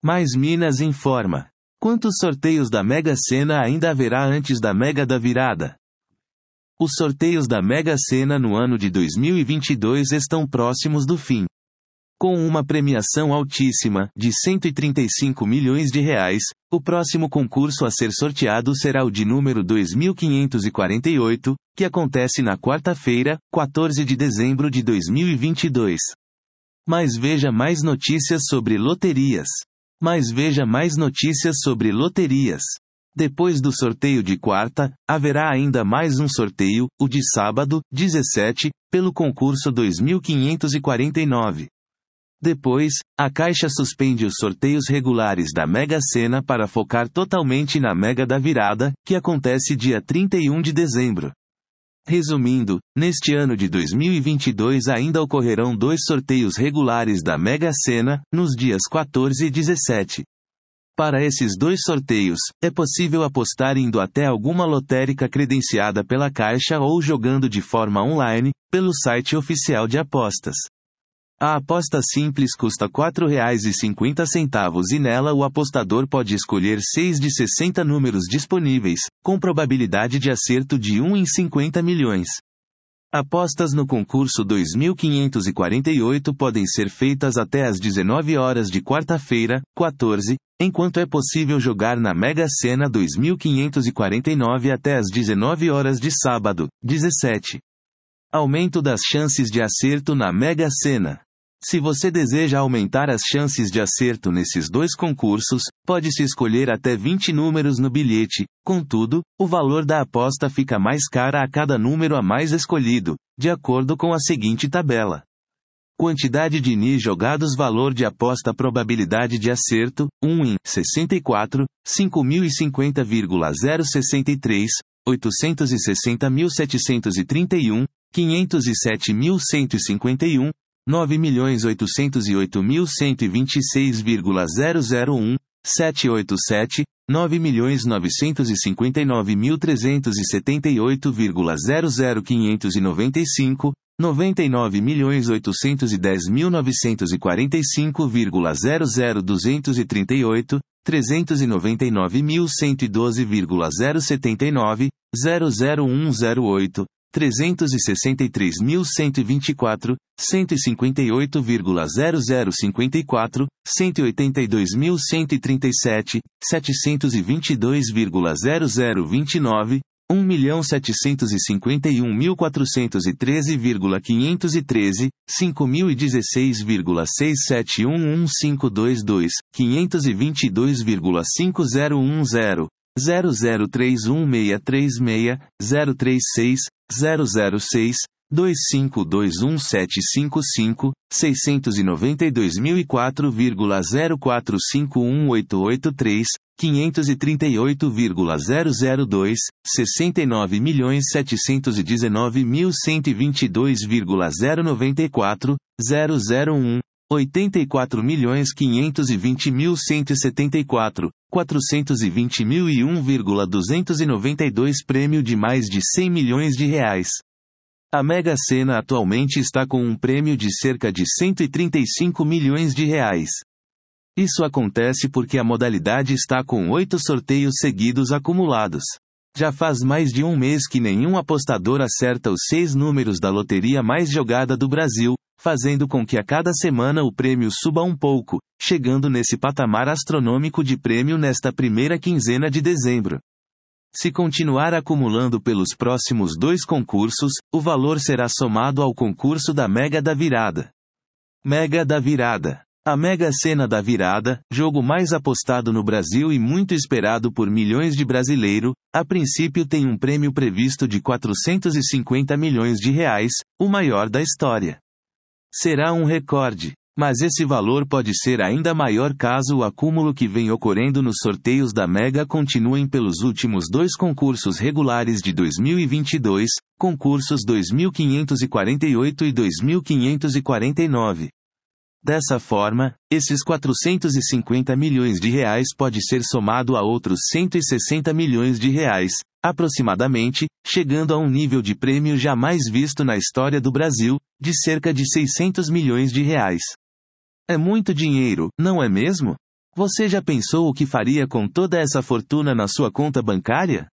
Mais Minas informa. Quantos sorteios da Mega Sena ainda haverá antes da Mega da Virada? Os sorteios da Mega Sena no ano de 2022 estão próximos do fim. Com uma premiação altíssima, de R$ 135 milhões, o próximo concurso a ser sorteado será o de número 2548, que acontece na quarta-feira, 14 de dezembro de 2022. Mas veja mais notícias sobre loterias. Depois do sorteio de quarta, haverá ainda mais um sorteio, o de sábado, 17, pelo concurso 2549. Depois, a Caixa suspende os sorteios regulares da Mega Sena para focar totalmente na Mega da Virada, que acontece dia 31 de dezembro. Resumindo, neste ano de 2022 ainda ocorrerão 2 sorteios regulares da Mega Sena, nos dias 14 e 17. Para esses 2 sorteios, é possível apostar indo até alguma lotérica credenciada pela Caixa ou jogando de forma online, pelo site oficial de apostas. A aposta simples custa R$ 4,50 e nela o apostador pode escolher 6 de 60 números disponíveis, com probabilidade de acerto de 1 em 50 milhões. Apostas no concurso 2548 podem ser feitas até às 19 horas de quarta-feira, 14, enquanto é possível jogar na Mega Sena 2549 até às 19 horas de sábado, 17. Aumento das chances de acerto na Mega Sena. Se você deseja aumentar as chances de acerto nesses 2 concursos, pode-se escolher até 20 números no bilhete, contudo, o valor da aposta fica mais cara a cada número a mais escolhido, de acordo com a seguinte tabela. Quantidade de NI jogados, valor de aposta, probabilidade de acerto, 1 em 64, 5.050,063, 860.731, 507.151, 9.808.126,001, 787, 9.959.378,00595, 99.810.945,00238, 399.112,079, 00108, 363.124, 158,0054, 182.137, 722,0029, 1.751.413,513, 5.016,6711522, 522,5010, 0031636036, 036, 006, 2521755, 692.004,04518883, 538,002, 69.719.122,094, 001, 84.520.174, 420.001,292 prêmio de mais de 100 milhões de reais. A Mega Sena atualmente está com um prêmio de cerca de 135 milhões de reais. Isso acontece porque a modalidade está com 8 sorteios seguidos acumulados. Já faz mais de um mês que nenhum apostador acerta os 6 números da loteria mais jogada do Brasil, fazendo com que a cada semana o prêmio suba um pouco, chegando nesse patamar astronômico de prêmio nesta primeira quinzena de dezembro. Se continuar acumulando pelos próximos 2 concursos, o valor será somado ao concurso da Mega da Virada. Mega da Virada. A Mega Sena da Virada, jogo mais apostado no Brasil e muito esperado por milhões de brasileiros, a princípio tem um prêmio previsto de 450 milhões de reais, o maior da história. Será um recorde. Mas esse valor pode ser ainda maior caso o acúmulo que vem ocorrendo nos sorteios da Mega continuem pelos últimos 2 concursos regulares de 2022, concursos 2548 e 2549. Dessa forma, esses 450 milhões de reais pode ser somado a outros 160 milhões de reais, aproximadamente, chegando a um nível de prêmio jamais visto na história do Brasil, de cerca de 600 milhões de reais. É muito dinheiro, não é mesmo? Você já pensou o que faria com toda essa fortuna na sua conta bancária?